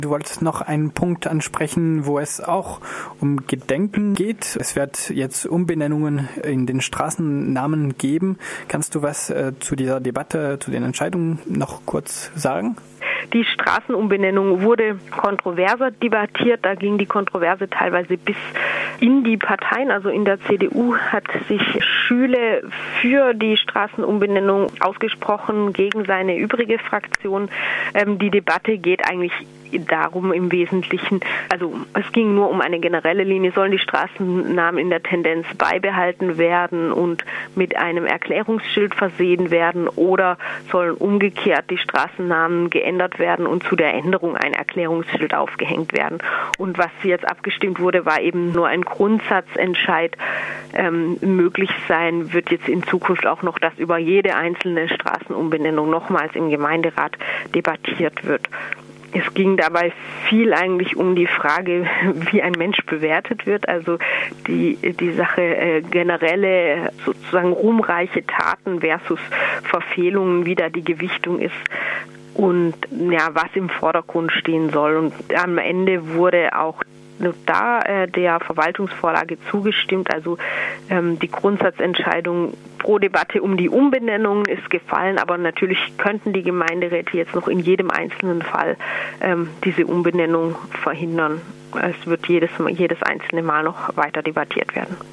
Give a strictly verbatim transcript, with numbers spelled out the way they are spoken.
Du wolltest noch einen Punkt ansprechen, wo es auch um Gedenken geht. Es wird jetzt Umbenennungen in den Straßennamen geben. Kannst du was äh, zu dieser Debatte, zu den Entscheidungen noch kurz sagen? Die Straßenumbenennung wurde kontroverser debattiert. Da ging die Kontroverse teilweise bis in die Parteien. Also in der C D U hat sich Schüle für die Straßenumbenennung ausgesprochen, gegen seine übrige Fraktion. Ähm, die Debatte geht eigentlich darum im Wesentlichen, also es ging nur um eine generelle Linie, sollen die Straßennamen in der Tendenz beibehalten werden und mit einem Erklärungsschild versehen werden oder sollen umgekehrt die Straßennamen geändert werden und zu der Änderung ein Erklärungsschild aufgehängt werden. Und was jetzt abgestimmt wurde, war eben nur ein Grundsatzentscheid. Ähm, möglich sein wird jetzt in Zukunft auch noch, dass über jede einzelne Straßenumbenennung nochmals im Gemeinderat debattiert wird. Es ging dabei viel eigentlich um die Frage, wie ein Mensch bewertet wird, also die die Sache äh, generelle, sozusagen ruhmreiche Taten versus Verfehlungen, wie da die Gewichtung ist und ja, was im Vordergrund stehen soll. Und am Ende wurde auch da äh, der Verwaltungsvorlage zugestimmt, also ähm, die Grundsatzentscheidung pro Debatte um die Umbenennung ist gefallen, aber natürlich könnten die Gemeinderäte jetzt noch in jedem einzelnen Fall ähm, diese Umbenennung verhindern. Es wird jedes, jedes einzelne Mal noch weiter debattiert werden.